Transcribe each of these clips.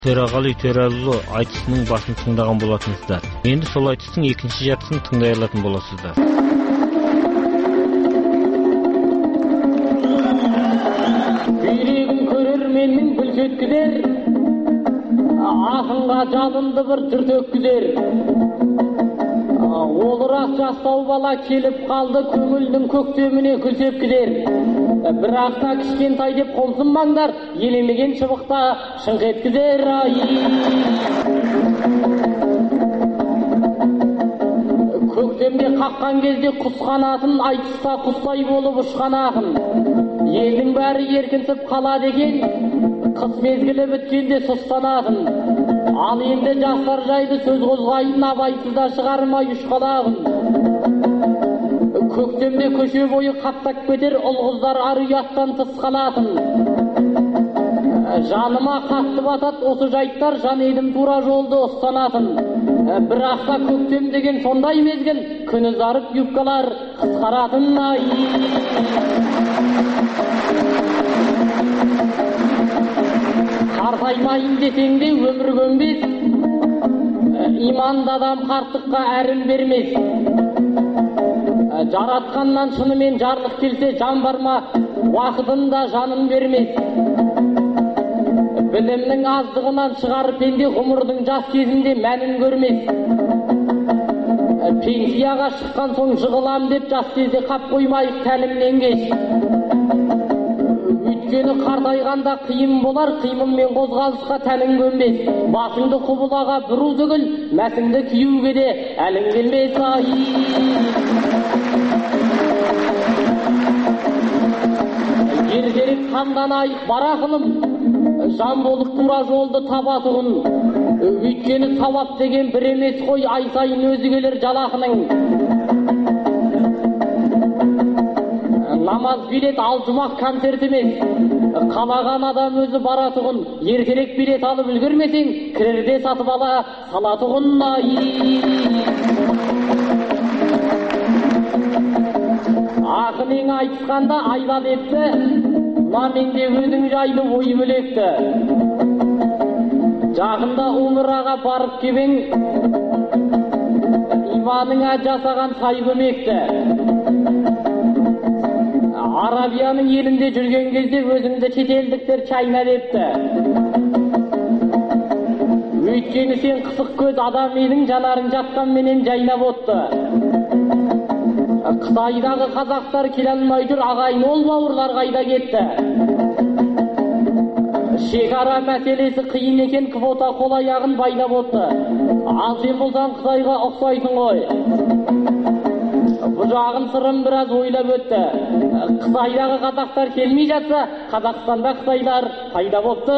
Төрағали Төрәліұлы айтысының басын тыңдаған болатынсыздар. Енді сол айтыстың екінші жартысын тыңдай алатын боласыздар. Бүйрегін көрерменнің гүл сөткізер, ақынға жалынды бір жыр төккізер. Ол рас жастау бала келіп қалды, көңілдің көктеміне гүл сепкізер. Бірақ та кішкентай деп қомсынбаңдар, елемеген шыбықта шыңқ еткізер. Көктемде қаққан кезде құс қанатын, айтыста құстай болып ұшқан ақын. Елдің бәрі еркінсіп қалады екен, қыс мезгілі біткенде сұстанатын. Ал енді жастар жайды сөз қозғайын, абайсызда шығармай ұшқалағын. Көктемде көше бойы қаптап кетер, ұл-қыздар ар-ұяттан тыс қалатын. Жаныма қатты батат осы жайттар, жан едім тура жолды ұстанатын. Бірақ та көктем деген сондай мезгіл, күн ұзарып юбкалар қысқаратын. Қартаймайын десең де өмір көнбес, иманды адам қарттыққа әрін бермес. Жаратқаннан шынымен жарлық келсе, жан барма, уақытында жанын бермес. Білімнің аздығынан шығар пенде, ғұмырдың жас кезінде мәнін көрмес. Пенсияға шыққан соң жығылам деп, жас кезде қап қоймайық тәлімнен кеш. Өйткені қартайғанда қиын болар, қимылмен қозғалысқа тәнің көнбес. Басыңды құбылаға бұру түгіл, мәсіңді күйеуге де әлің келмес. Ертерек қамданайық барақылым, жан болып тура жолды табатығын. Өйткені сауап деген бір емес қой, ай сайын өзі келер жалақының. Намаз билет ал жұмақ концерт емес, қалаған адам өзі баратығын. Ертерек билет алып үлгермесең, кірерде сатып ала салатығын. Ақын ең айтысқанда айлал етті, менде өзің жайлы ой бөлекті. Жақында умраға барып кебең, иманыңа жасаған сай көмекті. Арабияның елінде жүрген кезде өзіңді шетелдіктер чайна депті. Өйткені сен қысық көз адам едің, жанарың жатқан менен жайнап отты. Қытайдағы қазақтар келе алмай жүр, ағайын ол бауырлар қайда кетті. Шекара мәселесі қиын екен, квота қол аяғын байлап отты. Ал сен болсаң Қытайға ұқсайсың ғой. Бұл жағын сырым біраз ойлап өтті. Қытайдағы қазақтар келмей жатса, Қазақстанда Қытайлар пайда болыпты.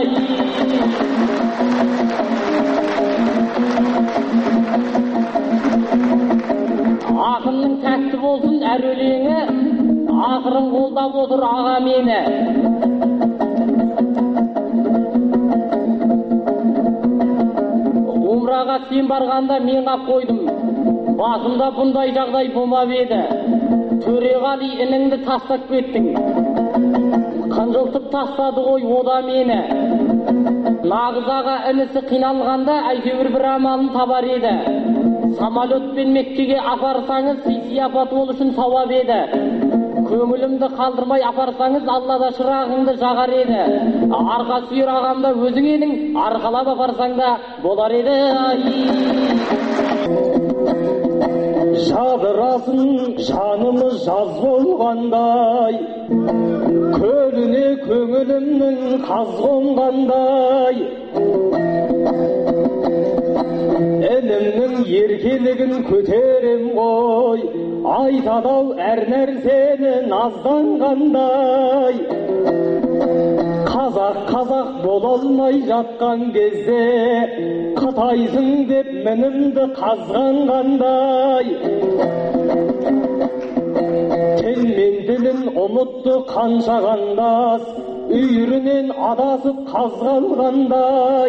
Ақынның тәтті болсын әр өлеңі, ақырын қолдап отыр аға мені. Умраға сен барғанда мен қап қойдым, басымда бұндай жағдай болмап еді. Төреғали ініңді тастап кеттің, қынжылтып тастады ғой ода мені. Нағыз аға інісі қиналғанда әйтеуір бір амалын табар еді. Самолетпен Меккеге апарсаңыз, сый-сияпат ол үшін сауап еді. Көңілімді қалдырмай апарсаңыз, Алла да шырағыңды жағар еді. Арқа сүйер ағамда өзің едің, арқалап апарсаң да болар еді. Жадырасын жанымыз жаз болғандай, көліне көңілімнің қаз қонғандай. Інімнің еркелігін көтерем ғой, айтадау әр нәрсені назданғандай. Қазақ бола алмай жатқан кезде, Қытайсың деп мінімді қазғанғандай. Тіл мен ділін ұмытты қанша қандас, үйірінен адасып қазғалғандай,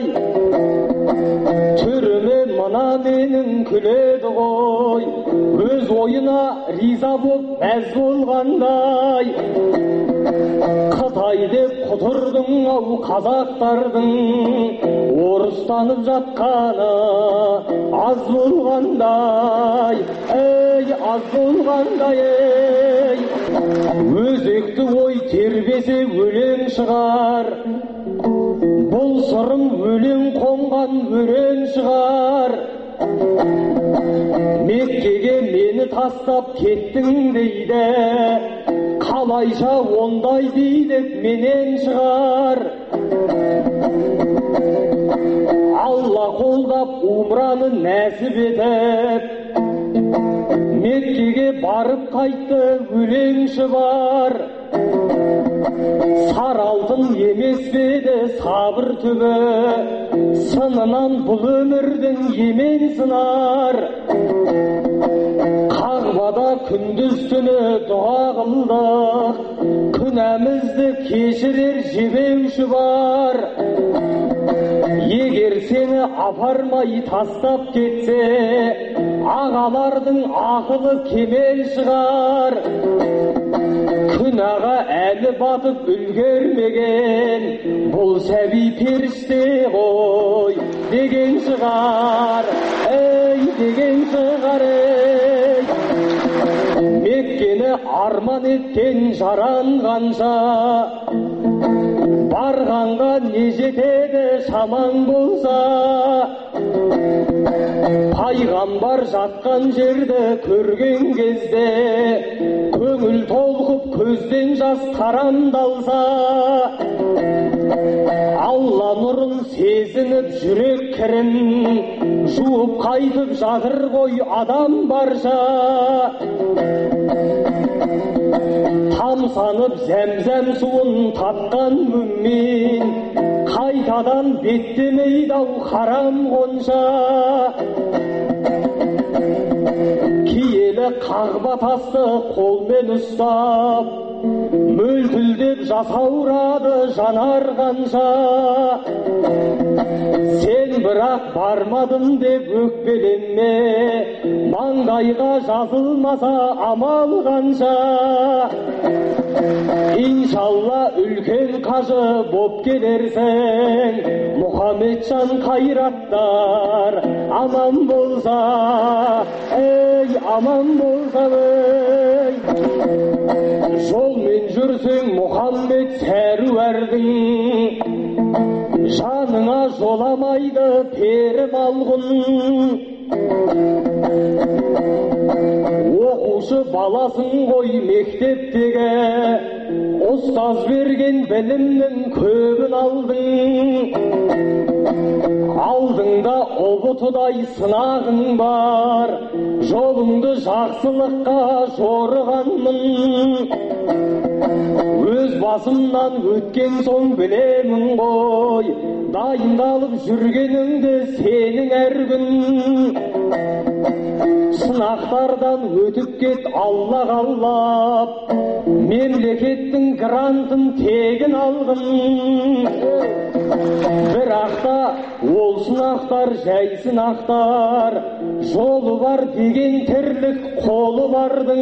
түріме мына менің күледі ғой, өз ойына риза боп мәз болғандай. Қытай деп құтырдың ау қазақтардың, орыстанып жатқаны аз болғандай, ей, аз болғандай, ей. Өзекті ой тербесе өлең шығар, бұл сырым өлең қонған өрен шығар. Меккеге мені тастап кеттің дейді, қалайша ондай дейді менен шығар. Алла қолдап умраны нәсіп етіп, Меккеге барып қайтты өлеңші бар. Сар алтын емес беді сабыр түбі, сынынан бұл өмірдің емен сынар. Қағбада күндіз түні дұға қылдық, күнәмізді кешірер жебеуші бар. Егер сені апармай тастап кетсе, ағалардың ақылы кемел шығар. Күнәға әлі батып үлгермеген, бұл сәби періште ғой деген шығар, ей, деген шығар, ей. Меккені арман еткен жаранғанша, барғанға не жетеді шамаң болса. Пайғамбар жатқан жерді көрген кезде, көңіл толқып көзден жас тарамдалса. Алла нұрын сезініп жүрек кірін жуып қайтып жатыр ғой адам барша. Тамсанып зәмзәм суын татқан мүмин қайтадан беттемейді-ау харам қонша. Киелі қағба тасты қолмен ұстап, мөлтілдеп жасаурады жанарғанша. Сен бірақ бармадым деп өкпеленме, маңдайға жазылмаса амал қанша. Иншалла үлкен қажы боп келерсің, Мұхаммеджан қайраттар аман болса, ей, аман болса, ей. Жолмен жүрсең Мұхаммед сәруәрдің, жаныңа жоламайды пері малғын. Оқушы баласын ғой мектептегі, ұстаз берген білімнің көбін алдың. Алдыңда ұбытыдай сынағың бар, жолыңды жақсылыққа жорығанмын. Өз басымнан өткен соң білемін ғой, дайындалып жүргеніңді сенің әр күн. Сынақтардан өтіп кет Алла қалап, мемлекеттің грантын тегін алғын. Бірақта ол сынақтар жай сынақтар, жолы бар деген тірлік қолы бардың.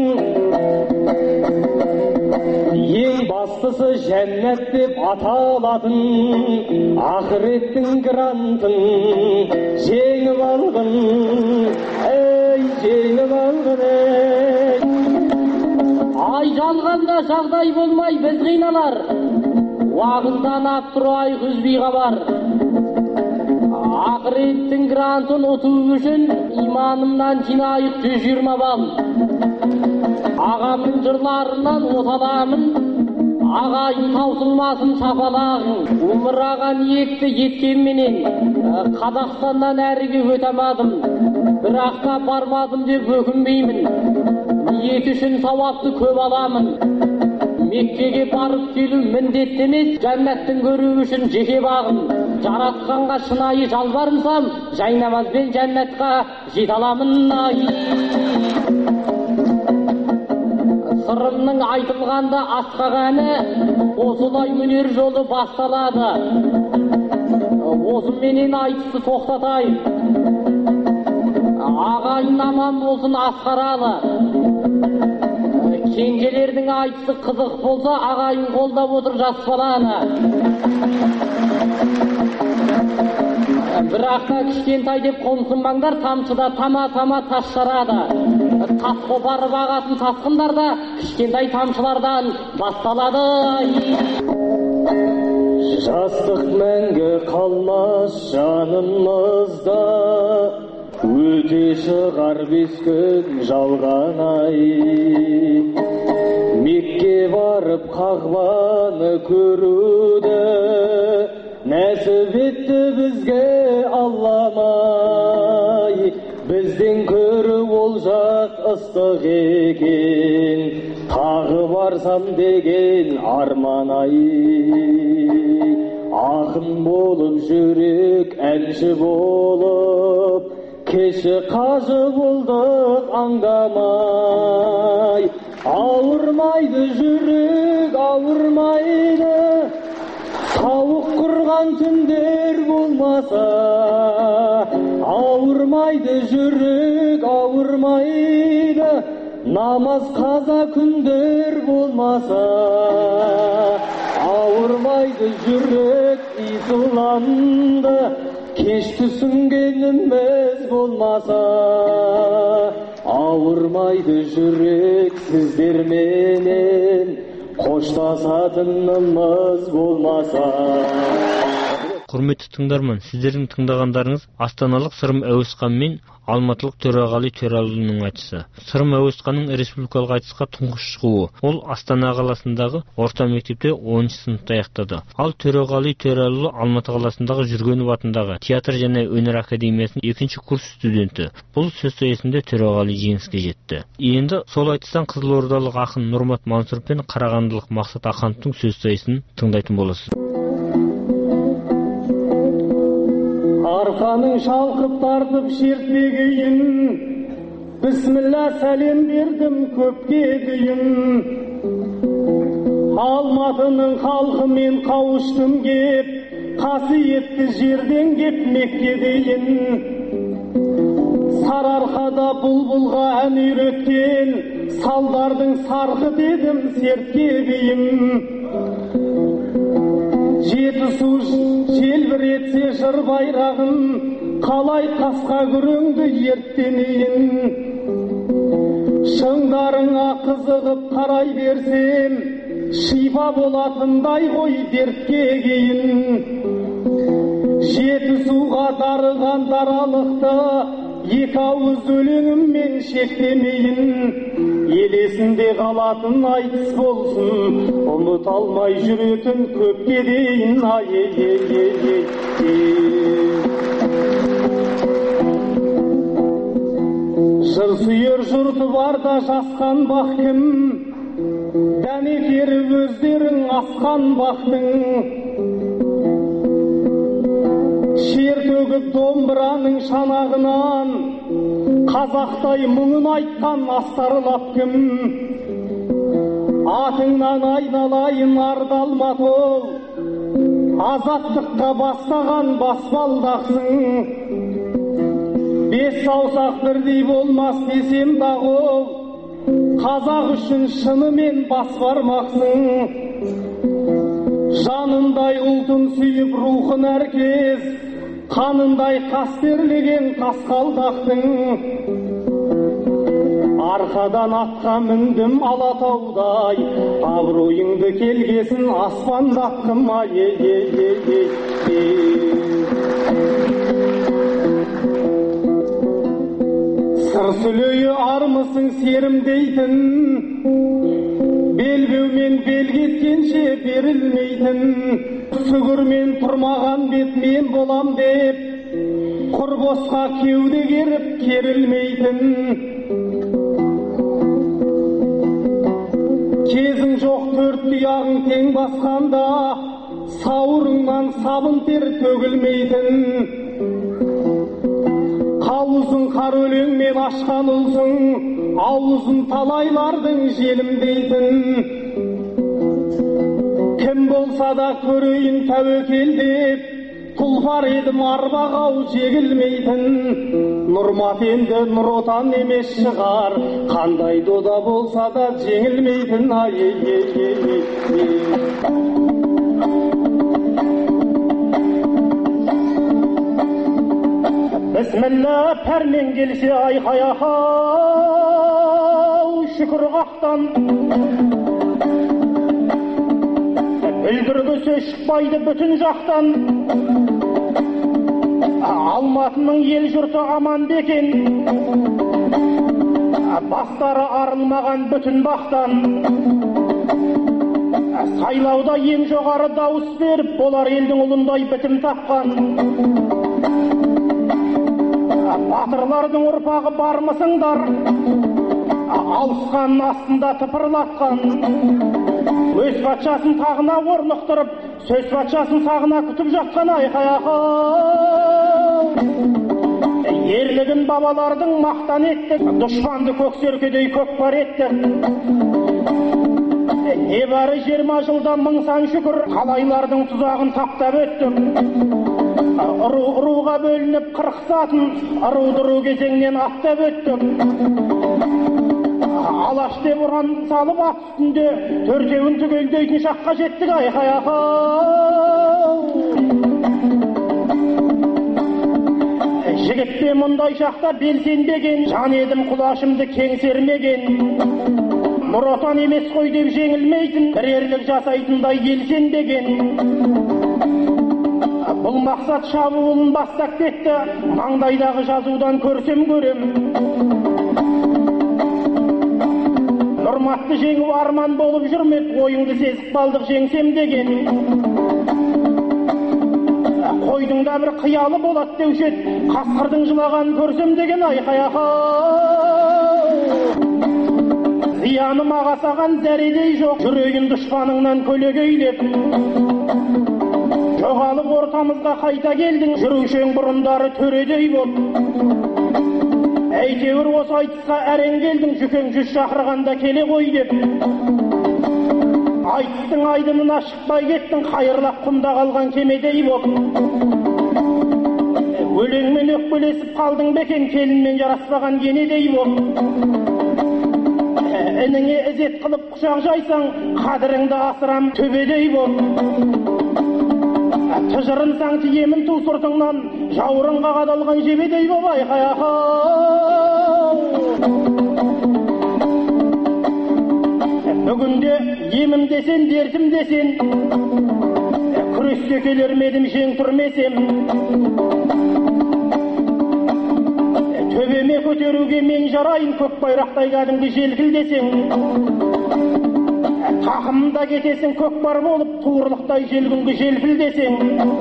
Ең бастысы жәннат деп аталатын ақыреттің грантын жеңіп алғын, ей, жеңіп алғын, ей. Ай жалғанда жағдай болмай біз қиналар, уағыздан Абдурайық үзбей қабар. Ақыреттің грантын ұту үшін иманымнан жинайық 120 балл. Ағамның жырларынан оталамын, ағайын таусылмасын сапалағын. Умраға ниетті еткенменен Қазақстаннан әріге өтемадым, бірақ та бармадым деп өкінбеймін. Ниет үшін сауапты көп аламын. Меккеге барып келу міндетті емес, жәннаттың көру үшін жеке бағым. Жаратқанға шынайы жалбарынсам, жайнамазбен жәннатқа жете аламын. Сырымның айтылғанда асқақ әні, осылай өнер жолы басталады. Осыменен айтысты тоқтатайын. Ағайын аман болсын асқаралы. Кенжелердің айтысы қызық болса, ағайын қолдап отыр жас баланы. Бірақ та кішкентай деп қомсынбаңдар, тамшыда тама-тама тас жарады. Тас қопарып ағатын тасқындар да кішкентай тамшылардан басталады. Жастық мәңгі қалмас жанымызда, өте шығар 5 күн жалған ай. Мекке барып Қағбаны көруді нәсіп етті бізге Алламай. Бізден көрі ол жақ ыстық екен, тағы барсам деген арман ай. Ақын болып жүрек, әнші болып, кеші қажы болдық аңдамай. Ауырмайды жүрек, ауырмайды, тауық құрған түндер болмаса. Ауырмайды жүрек, ауырмайды, намаз қаза күндер болмаса. Ауырмайды жүрек, исламды кеш түсінгеніміз болмаса. Ауырмайды жүрек, сіздерменен қоштасатынымыз болмаса. Құрметті тыңдарман, сіздердің тыңдағандарыңыз астаналық Сырым Әуесхан мен алматылық Төреғали Төреәлінің айтысы. Сырым Әуесханның республикалық айтысқа тұңғыш шығуы. Ол Астана қаласындағы орта мектепте 10 сыныпта аяқтады. Ал Төреғали Төреәлі Алматы қаласындағы Жүргенов атындағы театр және өнер академиясының 2-ші курс студенті. Бұл сөз сайысында Төреғали жеңіске жетті. Енді сол айтыстан қызылордалық ақын Нұрмат Мансұр пен қарағандылық Мақсат Ахановтың сөз сайысын тыңдайтын боласыз. Арқаның шалқып тартып шертпегейін, бісміллә сәлем бердім көпке дейін. Алматының халқымен қауыштым кеп, қасиетті жерден кеп Мекке дейін. Сарыарқада бұлбұлға ән үйреткен, салдардың сарқы дедім сертке бейім. Жетісу желбіретсе жыр байрағын, қалай тасқа күреңді ерттенейін. Шыңдарыңа қызығып қарай берсем, шипа болатындай ғой дертке кейін. Жетісуға дарыған даралықты, 2 ауыз өлеңіммен шектемейін. Елесінде қалатын айтыс болсын, ұмыт алмай жүретін көпке дейін. Жыр сүйер жұрты барда жасқан бақ кім, дәнекері өздерің асқан бақтың. Шер төгіп домбыраның шанағынан, қазақтай мұңын айтқан астарлап кім. Атыңнан айналайын арды Алматы ол, азаттыққа бастаған баспалдақсың. 5 саусақ бірдей болмас десем дағы ол, қазақ үшін шынымен бас бармақсың. Жанындай ұлтын сүйіп рухын әркез, қанындай қастерлеген қасқалдақтың. Арқадан атқа міндім Алатаудай, абыройыңды келгесін аспандаттым. Сыр сүлейі армысың серім дейтін, белбеумен бел кеткенше берілмейтін. Сүгірмен тұрмаған бет мен болам деп, құр босқа кеуде керіп керілмейтін. Кезің жоқ 4 тұяғың тең басқанда, сауырыңнан сабын тер төгілмейтін. Қауызын қар өлеңмен ашқан ұлсың, аузын талайлардың желімдейтін. Кім болса да көрейін тәуекел деп, тұлпар едім арбағау жегілмейтін. Нұрмат енді Нұр Отан емес шығар, қандай дода болса да жеңілмейтін. Бісміллә пәрмен келсе айқай ахау, шүкір қақтан. Бүлдіргісі шықпайды бүтін жақтан. Алматының ел жұрты аман бекен, бастары арылмаған бүтін бақтан. Сайлауда ең жоғары дауыс беріп, болар елдің ұлындай бітім тапқан. Батырлардың ұрпағы бармысыңдар, алысқанның астында тыпырлатқан. Өз патшасын тағына орнықтырып, сөз патшасын сағына күтіп жатқан айқай ахау. Ерлігін бабалардың мақтан еттік, дұшпанды көксеркедей көкпар еттік. Небәрі 20 жылда мың сан шүкір, қалайлардың тұзағын таптап өттік. Ұруға бөлініп қырқысатын, ұру-дұру кезеңнен аттап өттік. Алаш деп ұран салып ат үстінде, төртеуін түгелдейтін шаққа жеттік айқай ахау. Жігітпе мұндай шақта белсенбеген, жан едім құлашымды кеңсермеген. Нұр Отан емес қой деп жеңілмейтін, бірерлік жасайтындай белсенбеген. Бұл мақсат шабуылын бастап кетті, маңдайдағы жазудан көрсем көрем. Нұрматты жеңу арман болып жүрмек, ойыңды сезіп қалдық жеңсем деген. Қойдың да бір қиялы болады деушет, қасқырдың жылаған көрсем деген айқай ахау. Зияны мағасаған зәредей жоқ, жүрегін дұшпаныңнан көлегейлеп. Жоғалып ортамызға қайта келдің, жүрушең бұрындары төредей бол. Әйтеуір осы айтысқа әрең келдің, жүкең 100 шақырғанда келе ғой деп. Айтыстың айдынына шықпай кеттің, қайырлап құмда қалған кемедей бол. Өлеңмен өкпелесіп қалдың бекен, келінмен жараспаған кенедей бол. Ініңе ізет қылып құшақ жайсаң, қадіріңді асырам төбедей бол. Тыжырынсаң тиемін ту сұртыңнан, жауырынға қадалған жебедей бол айқай ахау. Бүгінде емім десен, дертім десен, күреске келер медім жең түрмесем. Төбеме көтеруге мен жарайын, көк байрақтай кәдімгі желкілдесең. Тақымда кетесің көкпар болып, туырлықтай желгінгі желпілдесең.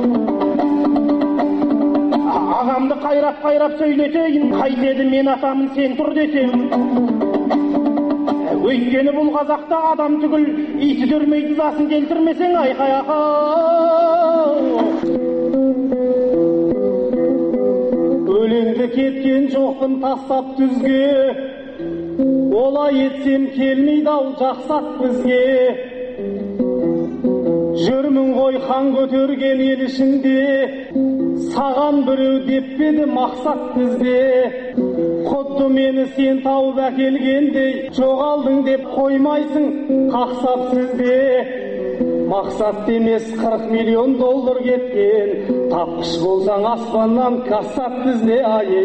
Ағамды қайрап сөйлетейін, қайтеді мен атамын сен тұр десең. Өйткені бұл қазақта адам түгіл, иті дүрмейді засын келтірмесең айқай ахау. Өлеңді кеткен жоқпын тастап түзге, олай етсем келмейді ау жақсат бізге. Жүрмін ғой хан көтерген ел ішінде, саған біреу деппеді мақсат бізде. Құдды мені сен тауып әкелгендей, жоғалдың деп қоймайсың қақсап сізде. Мақсат емес 40 миллион доллар кеткен, тапқыш болсаң аспаннан кассат бізде.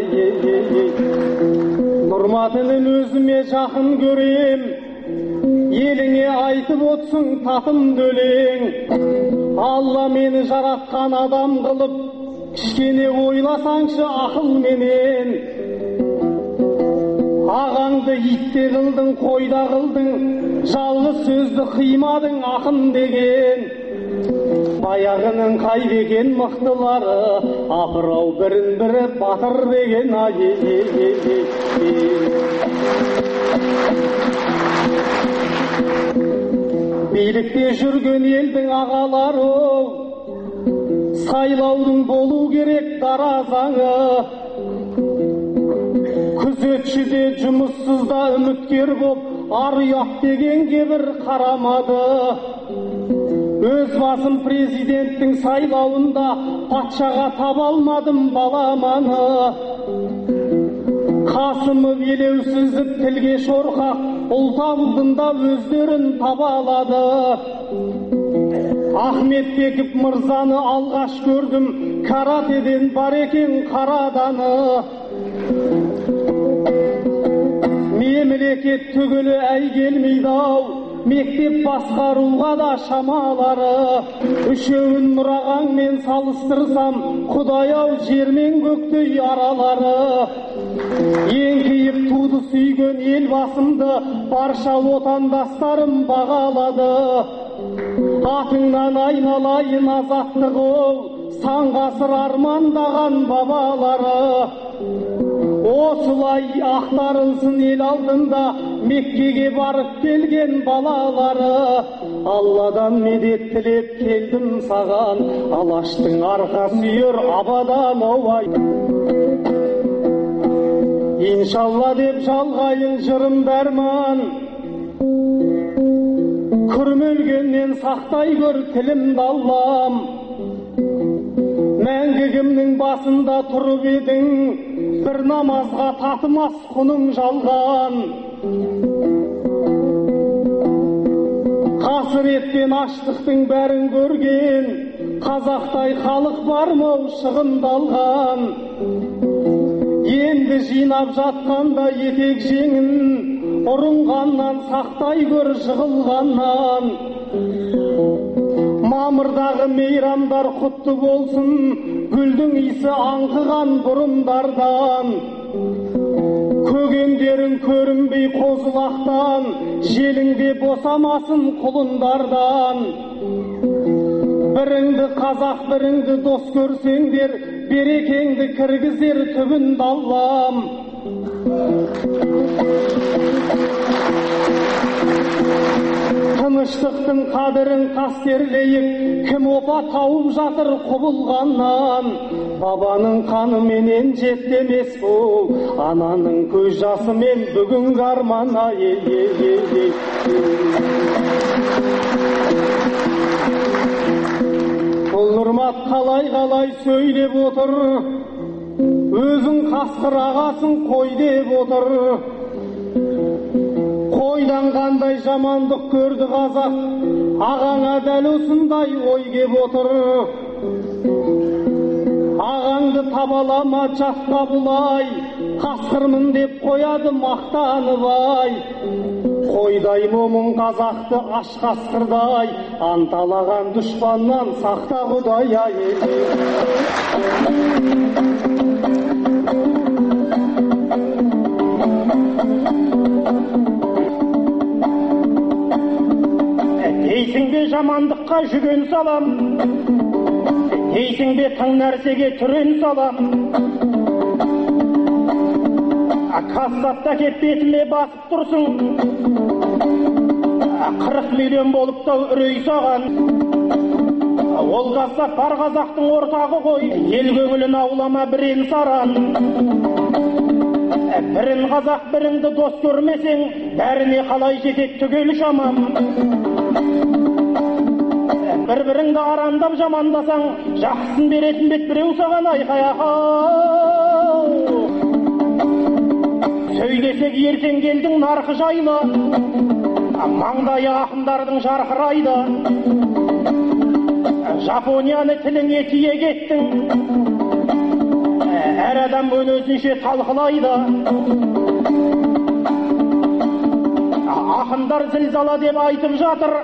Нұрматының өзіме жақын көрем, еліңе айтып отсың татымды өлең. Алла мені жаратқан адам қылып, кішкене ойласаңшы ақылменен. Ағаңды итте қылдың, қойда қылдың, жалғыз сөзді қимадың ақын деген. Баяғының қайбекен мықтылары, апырау бірін-бірі батыр деген. Билікте жүрген елдің ағалары, сайлаудың болу керек дара заңы. Күзетшіде жұмыссызда үміткер боп, ар ұят дегенге бір қарамады. Өз басым президенттің сайлауында патшаға таба алмадым баламаны. Қасымов елеусізіп тілге шорқақ, ұлт алдында өздерін таба алады. Ахметбеков мырзаны алғаш көрдім, каратеден бар екен қараданы. Мемлекет түгілі әй келмейді-ау, мектеп басқаруға да шамалары. Үшеуін нұрағаңмен салыстырсам, Құдай-ау жермен көктей аралары. Еңкейіп туды сүйген ел басымды, барша отандастарым бағалады. Атыңнан айналайын азаттық ол, сан ғасыр армандаған бабалары. Осылай ақтарылсын ел алдында Меккеге барып келген балалары. Алладан медет тілеп келдім саған, Алаштың арқа сүйер абадан овай. Иншалла деп жалғайын жырым дәрман, күрмелгеннен сақтай көр тілімді Аллам. Мәңгігімнің басында тұрып едің, бір намазға татымас құның жалған. Қасіреттен аштықтың бәрін көрген, қазақтай халық бар моу шығындалған. Енді жинап жатқанда етек жеңін, ұрынғаннан сақтай көр жығылғаннан. Мамырдағы мейрамдар құтты болсын, гүлдің исі аңқыған бұрымдардан. Көгендерің көрінбей қозылақтан, желіңде босамасын құлындардан. Біріңді қазақ, біріңді дос көрсеңдер, берекеңді кіргізер түбінді Аллам. Тыныштықтың қадірін қастерлейік, кім опа тауып жатыр құбылғаннан. Бабаның қаныменен жеттемес бұл, ананың көз жасымен бүгінгі армана. Бұл Нұрмат қалай сөйлеп отыр, өзің қасқыр ағасын қой деп отыр. Қойдан қандай жамандық көрді қазақ, ағаңа дәл осындай ой кеп отыр. Ағаңды табалама жатқа бұлай, қасқырмын деп қояды мақтанып ай. Қойдай момын қазақты аш қасқырдай, анталаған дұшпаннан сақта Құдай ай. Дейсің бе жамандыққа жүген салам, дейсің бе тың нәрсеге түрен салам. Кассатта кеп бетіме басып тұрсың, 40 миллион болып та үрей саған. Ол кассат бар қазақтың ортағы ғой, ел көңілін аулама бірен саран. Бірін қазақ біріңді дос көрмесең, бәріне қалай жетет түгел шамам. Бір-біріңді арандап жамандасаң, жақсын беретін бет біреу саған айқай-ақау. Сөйлесек ертең келдің нарқы жайлы, маңдайы ақындардың жарқырайды. Жапонияны тіліңе тиек еттің, әр адам өзінше талқылайды. Ақындар зілзала деп айтып жатыр,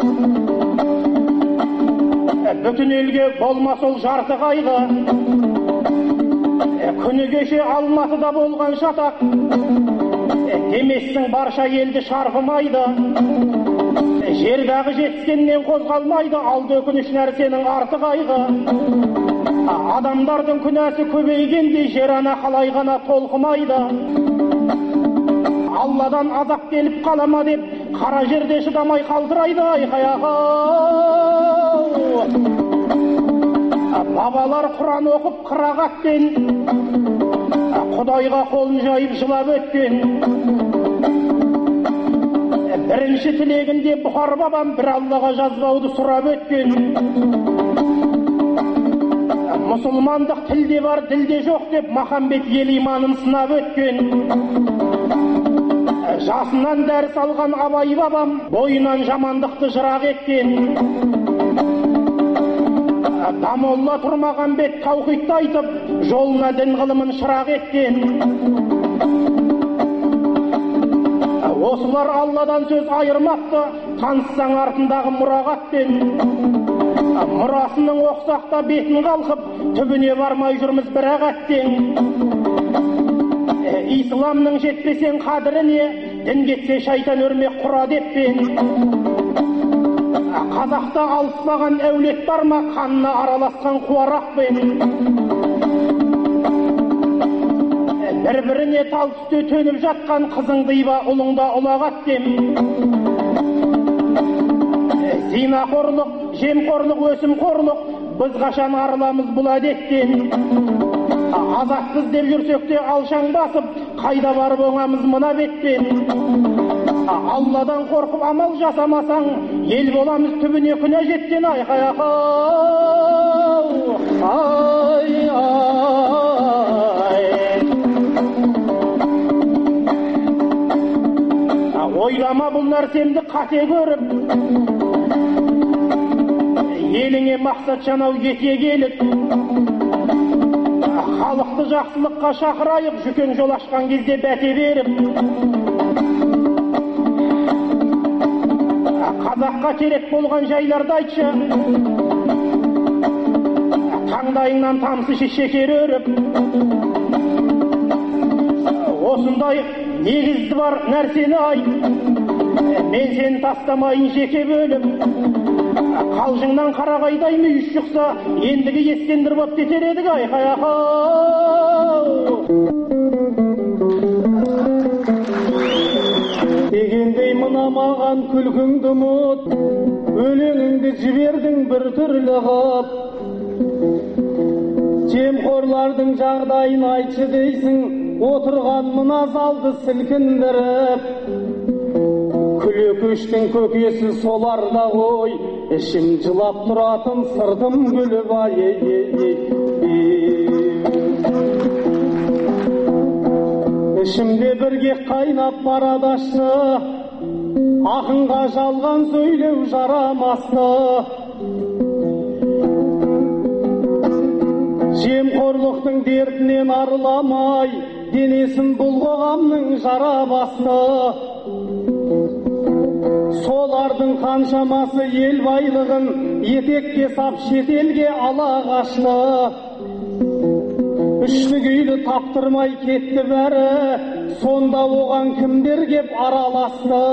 бүтін елге болмас ол жарты қайғы. Күні кеше Алматыда болған шатақ, демессің барша елді шарпымайды. Жердағы жетіскеннен қозғалмайды, алды өкініш нәрсенің арты қайғы. Адамдардың күнәсі көбейгенде жер ана қалай ғана толқымайды. Алладан азап келіп қалама деп, қара жерде шыдамай қалдырайды айқай-ақау. Бабалар Құран оқып қырағатпен, Құдайға қолын жайып жылап өткен. Бірінші тілегінде Бұхар бабам бір Аллаға жазбауды сұрап өткен. Мұсылмандық тілде бар, ділде жоқ деп Махамбет ел иманын сынап өткен. Жасынан дәріс алған Абай бабам бойынан жамандықты жырақ еткен. Дамолла Тұрмағамбет таухидты айтып, жолына дін ғылымын шырақ еткен. Осылар Алладан сөз айырмапты, танысаң артындағы мұрағатпен. Мұрасының оқсақта бетін қалқып, түбіне бармай жүрміз бір ағаттен. Исламның жетпесең қадіріне, дін кетсе шайтан өрмек құра деппен. Қазақта алыспаған әулет бар ма, қанына араласқан қуарақпен. Бір-біріне тал түсте төніп жатқан қызыңды ба, ұлыңда ұлағаттен. Зинақорлық, жемқорлық, өсімқорлық, біз қашан арыламыз бұл әдеттен. Азатсыз деп жүрсек те алшаң басып, қайда барып оңамыз мына беттен. Алладан қорқып амал жасамасаң, ел боламыз түбіне күнә жеттен. Айқай ойлама бұл нәрсемді қате көріп, еліңе мақсат жанау ете келіп, халықты жақсылыққа шақырайық, жүкең жол ашқан кезде бәте беріп. Қазаққа керек болған жайларды айтшы, таңдайыңнан тамсы шекер өріп. Осындай негізді бар нәрсені айт, мен сені тастамайын жеке бөліп. Қалжыңнан қарағайдай мүйіс шықса, ендігі ескендір боп кетер едік. Айқай дегендей мына маған күлкіңді ұмыт, өлеңіңді жібердің бір түрлі қып. Жемқорлардың жағдайын айтшы дейсің, отырған мына залды сілкіндіріп. Күлекөштің көкесі соларда ғой, ішім жылап тұратын сырдым күліп ішімде бірге қайнап барадашты, ақынға жалған сөйлеу жарамасты. Жемқорлықтың дертінен арыламай, денесін бұл қоғамның жара басты. Солардың қаншамасы ел байлығын етекке сап шетелге ала қашты. Үшті күйлі таптырмай кетті бәрі, сонда оған кімдер кеп араласты.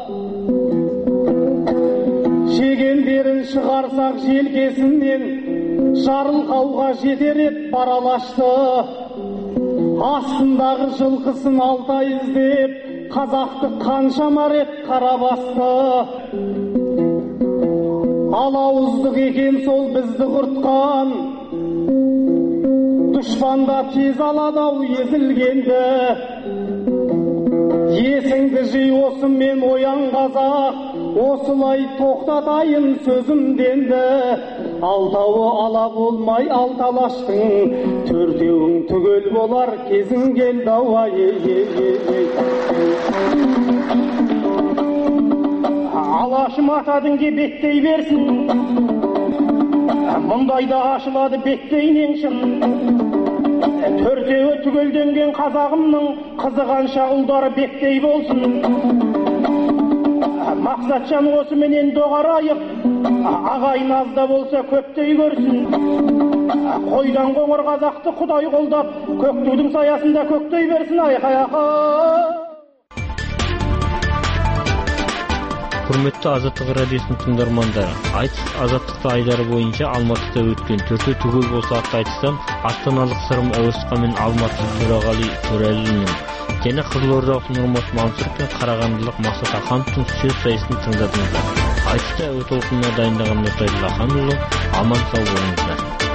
Жегендерін шығарсақ желкесінен, жарылқауға жетер ет баралашты. Астындағы жылқысын алтай іздеп, қазақты қаншама рет қарабасты. Алауыздық екен сол бізді құртқан, дұшпанда тез аладау езілгенді. Есіңді жи осымен оян қазақ, осылай тоқтатайын сөзімденді. Алтауы ала болмай алталаштың, төртеуің түгел болар кезің келді ауа. Алашым атадың ке беттей берсін, мұндайда ашылады беттейнен шын. Төртеуі түгелденген қазағымның, қызығанша ұлдары беттей болсын. Мақсатжан осыменен доғарайық, ағайын азда болса көптей көрсін. Қойдан қоңыр қазақты Құдай қолдап, көктудың саясында көктей берсін. Айқай. Құрметті Азаттық радиосының тыңдармандары, айтыс азаттықты айдары бойынша Алматыда өткен төртеу түгел болса атты айтыстан астаналық Сырым Әуесхан мен алматылық Төрағали Төрәлінің және қызылордалық Нұрмат Мансұров пен қарағандылық Мақсат Ахановтың сөз сайысын тыңдадыңыздар. Айтыста әуе толқынына дайындаған Нұртай Лаханұлы, аман сау болыңыздар.